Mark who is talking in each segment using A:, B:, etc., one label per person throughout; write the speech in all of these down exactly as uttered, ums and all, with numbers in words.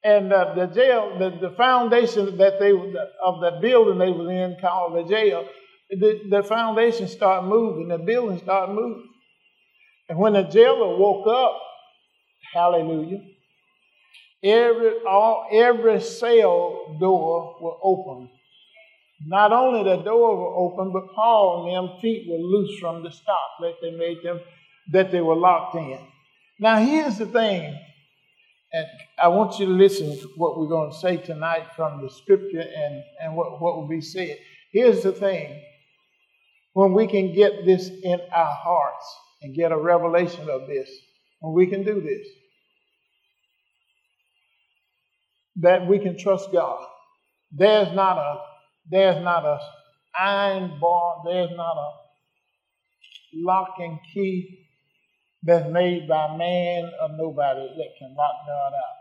A: And uh, the jail, the, the foundation that they of the building they were in called the jail, the, the foundation started moving, the building started moving. And when the jailer woke up, hallelujah, every all every cell door was open. Not only the door were open, but Paul and them feet were loose from the stop that they made them, that they were locked in. Now here's the thing. And I want you to listen to what we're going to say tonight from the scripture and, and what, what will be said. Here's the thing. When we can get this in our hearts and get a revelation of this, when we can do this, that we can trust God. There's not a, there's not a iron bar, there's not a lock and key that's made by man or nobody that can lock God out.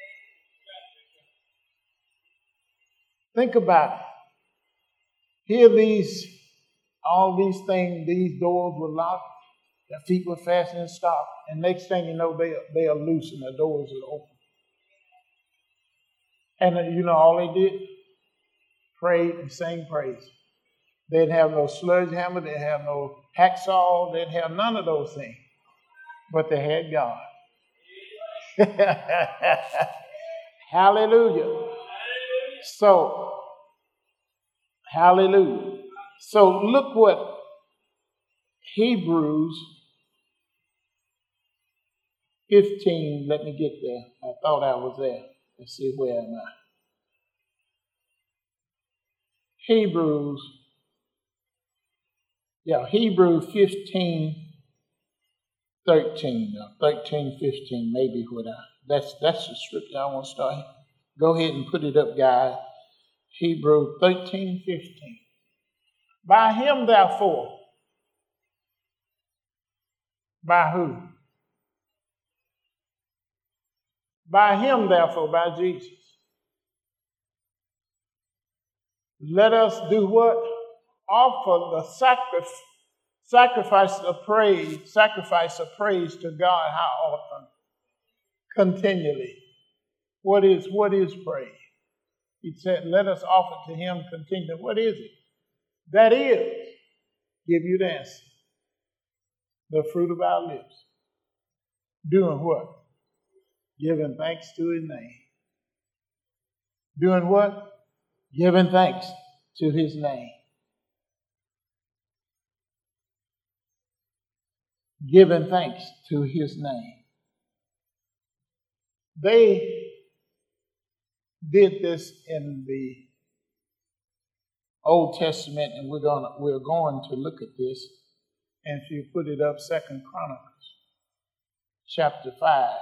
A: Think about it. Here these, all these things, these doors were locked, their feet were fastened and stopped, and next thing you know, they, they are loose and the doors are open. And uh, you know, all they did? Prayed and sang praise. They didn't have no sledgehammer, they didn't have no hacksaw, they didn't have none of those things. But they had God. Hallelujah. So, hallelujah. So look what Hebrews fifteen, let me get there. I thought I was there. Let's see, where am I? Hebrews, yeah, Hebrews fifteen. thirteen, thirteen, fifteen, maybe what I, that's, that's the scripture I want to start. Go ahead and put it up, guys. Hebrews thirteen, fifteen. By him, therefore. By who? By him, therefore, by Jesus. Let us do what? Offer the sacrifice. Sacrifice of praise, sacrifice of praise to God. How often? Continually. What is what is praise? He said, let us offer to him continually. What is it? That is, give you the answer. The fruit of our lips. Doing what? Giving thanks to his name. Doing what? Giving thanks to his name. Giving thanks to his name. They did this in the Old Testament, and we're gonna we're going to look at this. And if you put it up, Second Chronicles, chapter five.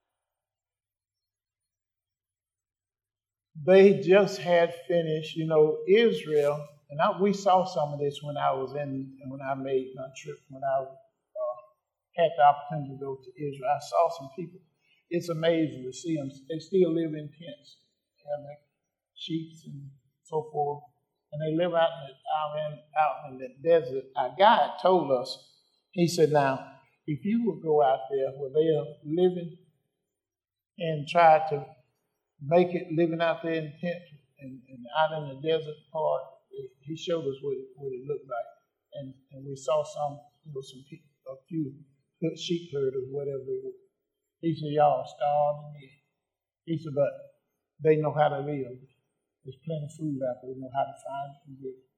A: They just had finished, you know, Israel, and I, we saw some of this when I was in when I made my trip when I. had the opportunity to go to Israel. I saw some people. It's amazing to see them. They still live in tents. They have like sheets and so forth. And they live out in, the, out, in, out in the desert. Our guide told us, he said, now, if you would go out there where they are living and try to make it living out there in tents and, and out in the desert part, he showed us what it, what it looked like. And, and we saw some, you know, some people, a few sheep herders, whatever it was. He said, y'all starving me. He said, but they know how to live. There's plenty of food out there. They know how to find it and get it.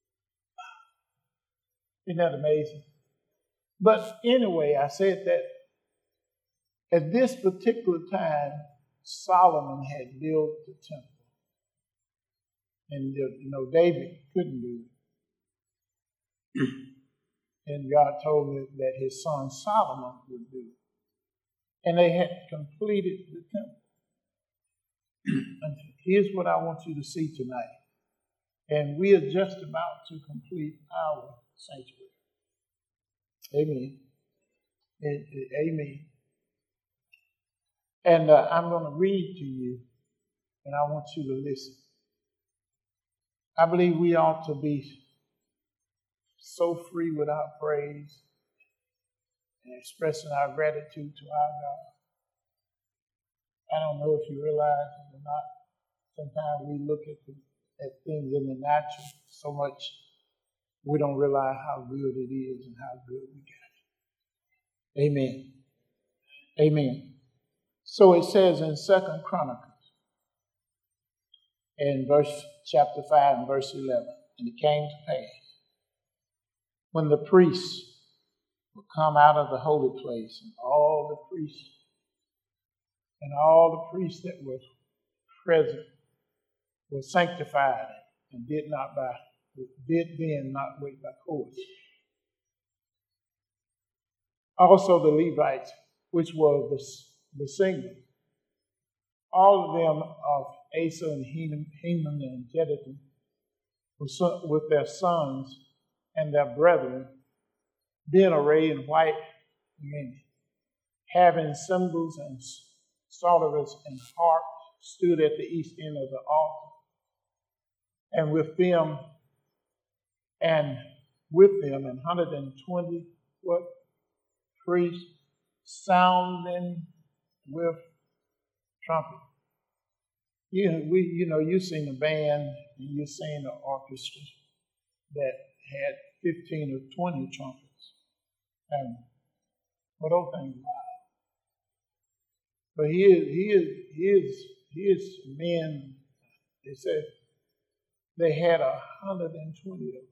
A: Isn't that amazing? But anyway, I said that at this particular time, Solomon had built the temple. And, you know, David couldn't do it. And God told me that his son Solomon would do it. And they had completed the temple. And here's what I want you to see tonight. And we are just about to complete our sanctuary. Amen. Amen. And uh, I'm going to read to you, and I want you to listen. I believe we ought to be so free with our praise and expressing our gratitude to our I don't know if you realize it or not. Sometimes we look at, the, at things in the natural so much we don't realize how good it is and how good we got it. Amen. Amen. So it says in Second Chronicles, in verse chapter five and verse eleven, and it came to pass when the priests would come out of the holy place, and all the priests and all the priests that were present were sanctified and did not by did then not wait by course. Also the Levites, which were the, the singers, all of them of Asa and Heman and Jeduthun, with their sons and their brethren, being arrayed in white linen, having cymbals and psalteries and harps, stood at the east end of the altar, and with them and with them and one hundred twenty what priests sounding with trumpet. You we you know you've seen a band and you've seen an orchestra that had fifteen or twenty trumpets, and what those things loud. But he is he is he is he is men. They said they had a hundred and twenty of them.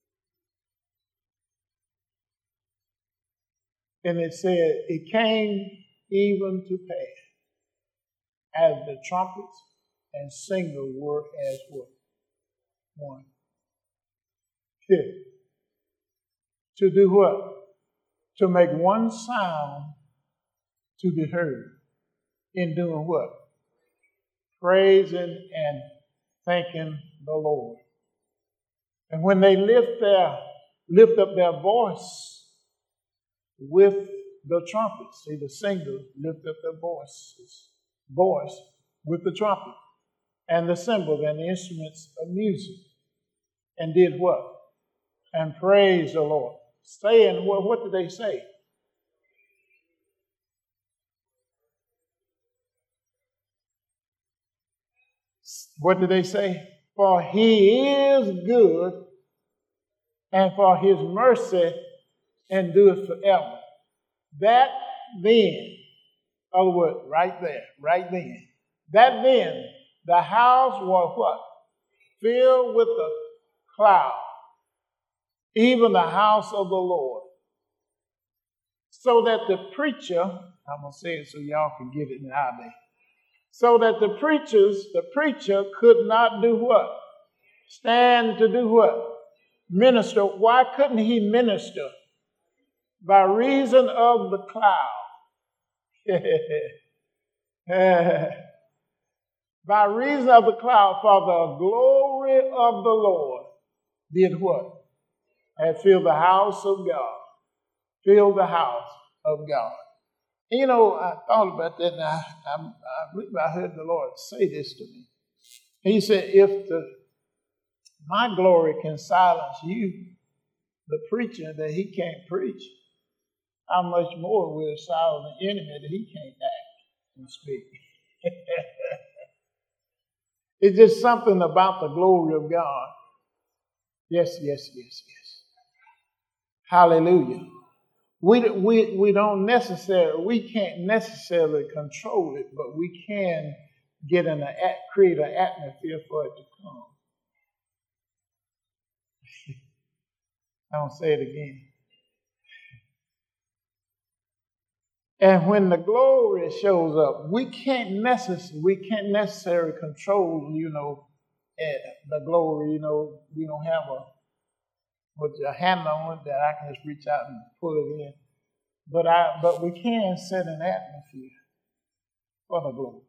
A: And it said, it came even to pass, as the trumpets and singers were as what? One. Fifth. To do what? To make one sound to be heard. In doing what? Praising and thanking the Lord. And when they lift their lift up their voice with the trumpets. See, the singers lift up their voices, voice with the trumpet and the cymbals and the instruments of music, and did what? And praise the Lord. Saying, what, what did they say? What did they say? For he is good, and for his mercy endureth forever. That then, other word, right there, right then. That then, the house was what? Filled with a cloud, even the house of the Lord. So that the preacher, I'm going to say it so y'all can get it nowadays. So that the preachers, the preacher could not do what? Stand to do what? Minister. Why couldn't he minister? By reason of the cloud. By reason of the cloud, for the glory of the Lord did what? Had filled the house of God. Filled the house of God. And you know, I thought about that, and I, I, I believe I heard the Lord say this to me. He said, if the, my glory can silence you, the preacher, that he can't preach, how much more will silence the enemy that he can't act and speak? It's just something about the glory of God. Yes, yes, yes, yes. Hallelujah. We, we, we don't necessarily, we can't necessarily control it, but we can get an, create an atmosphere for it to come. I don't say it again. And when the glory shows up, we can't necessarily, we can't necessarily control, you know, the glory. You know, we don't have a with a hand on it that I can just reach out and pull it in. But I, but we can set an atmosphere for the glory.